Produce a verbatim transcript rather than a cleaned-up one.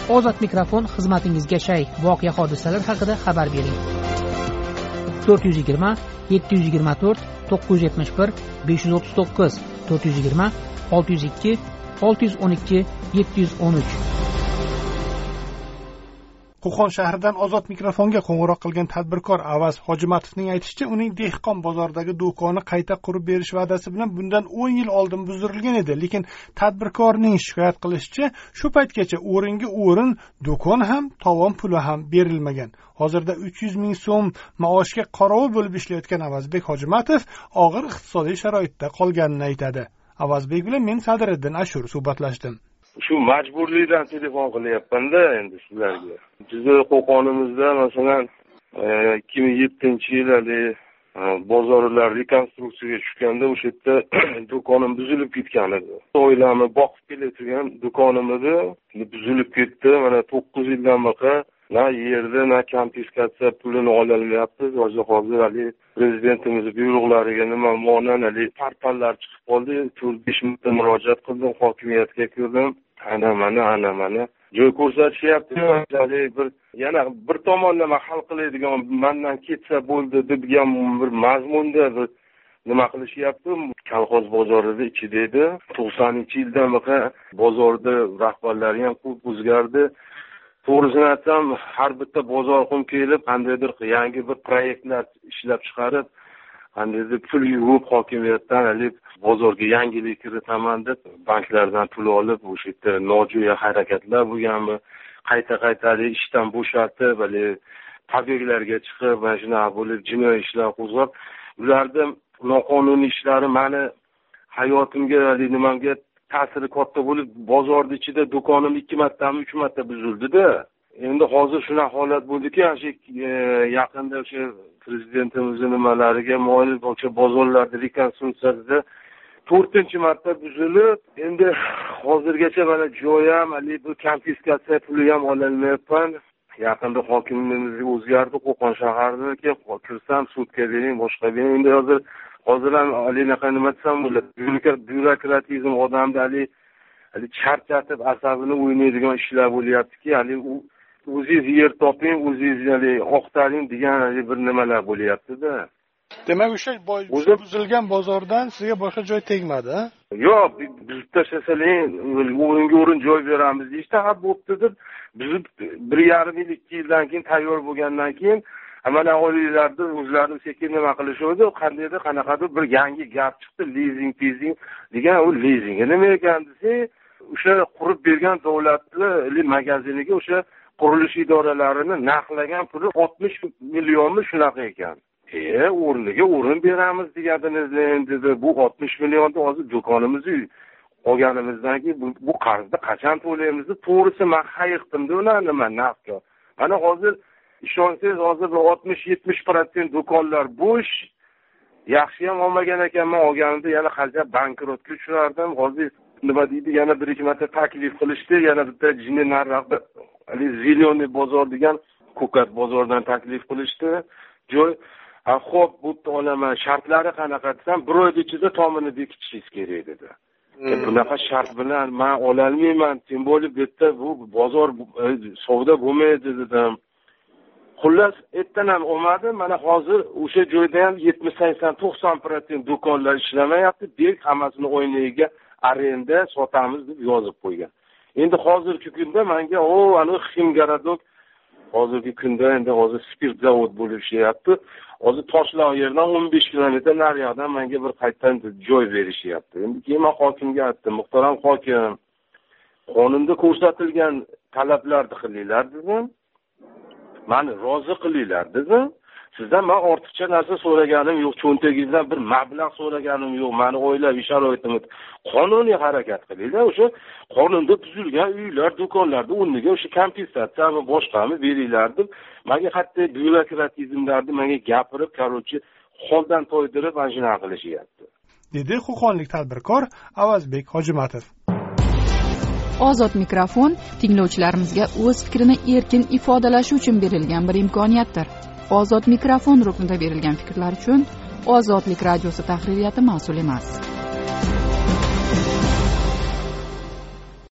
Ozod mikrofon xizmatingizga shay. Voqea hodisalar haqida xabar bering. to'rt yuz yigirma yetti yuz yigirma to'rt to'qqiz yuz yetmish bir besh yuz o'ttiz to'qqiz to'rt yuz yigirma olti yuz ikki olti yuz o'n ikki yetti yuz o'n uch. Qo'qon shahridan Ozod mikrofonga qo'ng'iroq qilgan tadbirkor Avaz Hojimatovning aytishicha, uning dehqon bozoridagi do'koni qayta qurib berish va'dasi bilan bundan o'n yil oldin buzdirilgan edi. Lekin tadbirkorning shikoyat qilishicha, shu paytgacha o'ringa o'rin, do'kon ham, tovon puli ham berilmagan. Hozirda uch yuz ming so'm maoshga qorovul bo'lib ishlayotgan Avazbek Hojimatov og'ir iqtisodiy sharoitda qolganini aytadi. Avazbek bilan men Sadiriddin Ashur suhbatlashdim. Shu majburlikdan telefon qilyapman-da endi sizlarga. Bizni Qo'qonimizda masalan ikki ming yettinchi yilda bozorlar rekonstruksiyaga tushganda o'sha yerda do'konim buzilib ketgan edi. Oilamni boqib kelayotgan do'konim edi, buzilib ketdi. Mana to'qqiz yildan beri na yerda, na konfiskatsiya pulini ololmayapti. Hozir hozir hali prezidentimiz buyruqlariga nima mo'nan hali portallar chiqib qoldi. to'rt besh marta murojaat qildim, hokimiyatga kirdim. Ana mana, ana mana. Joy ko'rsatishyapti. Bir yana bir tomonlama hal qiladigan, mendan ketsa bo'ldi degan bir mazmunda bir nima qilishyapti. Kolxoz bozorida ichida edi. to'qsoninchi yildan beri bozorda rahbarlari ham ko'p o'zgardi. To'g'risini aytsam, har bitta bozor qum kelib, qandaydir yangi bir proyektlar ishlab chiqarib, qandaydir pul yuvib hokimiyatdan olib, bozorga yangilik kiritaman deb banklardan pul olib, o'sha yerda nojo'ya harakatlar bo'lganmi, qayta-qayta ishdan bo'shatib, hali tabeklarga chiqib, mana shunaqa bo'lib jinoiy ishlar qo'zg'ab, ularning noqonuniy ishlari meni hayotimga, hali nimamga ta'siri katta bo'lib, bozorning ichida do'konim ikki martami, uch marta buzildi-da. Endi hozir shunaqa holat bo'ldiki, o'sha yaqinda o'sha prezidentimizning nimalariga moyil o'sha bozorlarda rekonstruksiyasida to'rtinchi marta buzilib, endi hozirgacha mana joy ham, hali bu konfiskatsiya puli ham ololmayapman. Yaqinda hokimimiz o'zgardi, Qo'qon shaharida kirsam sudga bering, boshqa bering. Endi hozir hozir ham alinaqa nima desam bo'ladi. Byurokratizm odamda hali hali charchatib asabini o'ynaydigan ishlar bo'lyaptiki, hali u o'zingiz yer toping, o'zingiz hali oqtaring degan bir nimalar bo'lyapti-da. Demak, o'sha buzilgan bozordan sizga boshqa joy tegmadi? Yo'q, buzib tashlasaling, o'ringa o'rin joy beramiz deyishdi, ha bo'pti deb buzib bir yarim yil, ikki yildan keyin tayyor bo'lgandan keyin mana oilalarda o'zlarini sekin nima qilishdi, qandaydir qanaqadir bir yangi gap chiqdi, lizing, pizing degan. U lizing nima ekan desa, o'sha qurib bergan davlatli magaziniga o'sha qurilish idoralarini narxlagan puli oltmish millionmi shunaqa ekan. E, o'rniga o'rin beramiz deganimiz dedi. Bu oltmish millionni hozir do'konimizni olganimizdan keyin bu, bu qarzni qachon to'laymiz deb to'g'risi men hayiqdim-da ularni nima nafqa. Mana hozir ishonsangiz, hozir oltmish yetmish foiz do'konlar bo'sh. Yaxshi ham olmagan ekanman, olganimda yana qancha bankrotga uchrardim. Hozir nima deydi, yana bir ikki marta taklif qilishdi, yana bitta jinni narxda, hali Ziloniy bozor degan Ko'kat bozordan taklif qilishdi. Joy Ha, xo'p, bu olaman shartlari qanaqa desam, bir oy ichida tomini bekitishingiz kerak dedi. Hmm. Bunaqa shart bilan men ola olmayman, tim bo'lib bu yerda bu bozor savdo bo'lmaydi dedim. Xullas, ertadan ham olmadi. Mana hozir o'sha joyda ham yetmish sakson to'qson foiz do'konlar ishlamayapti. Berk hammasini o'ynayiga arenda sotamiz deb yozib qo'ygan. Endi hozirgi kunda menga o, ana Ximgaradok hozirgi kunda endi hozir spirt zavod bo'lib ishlayapti. Hozir Toshloq yerdan o'n besh kilometr nariyoqdan menga bir qaytadan joy berishyapti. Endi keyin men hokimga aytdim, muhtaram hokim, qonunda ko'rsatilgan talablarni qilinglar dedim. Meni rozi qilinglar dedim. Sizdan men ortiqcha narsa so'raganim yo'q, cho'ntagingizdan bir mablag' so'raganim yo'q. Meni oilaviy sharoitim qonuniy harakat qilinglar. O'sha qonunda tuzilgan uylar, do'konlarda o'rniga o'sha kompensatsiya va boshqami beringlar deb menga hatto byurokratizmlarni menga gapirib, qarochi holdan to'ydirib mana shunaqa qilishyapti. Dedi qo'qonlik tadbirkor Avazbek Hojimatov. Ozod mikrofon tinglovchilarimizga o'z fikrini erkin ifodalashi uchun berilgan bir imkoniyatdir. Ozod mikrofon ruknida berilgan fikrlar uchun Ozodlik radiosi tahririyati mas'ul emas.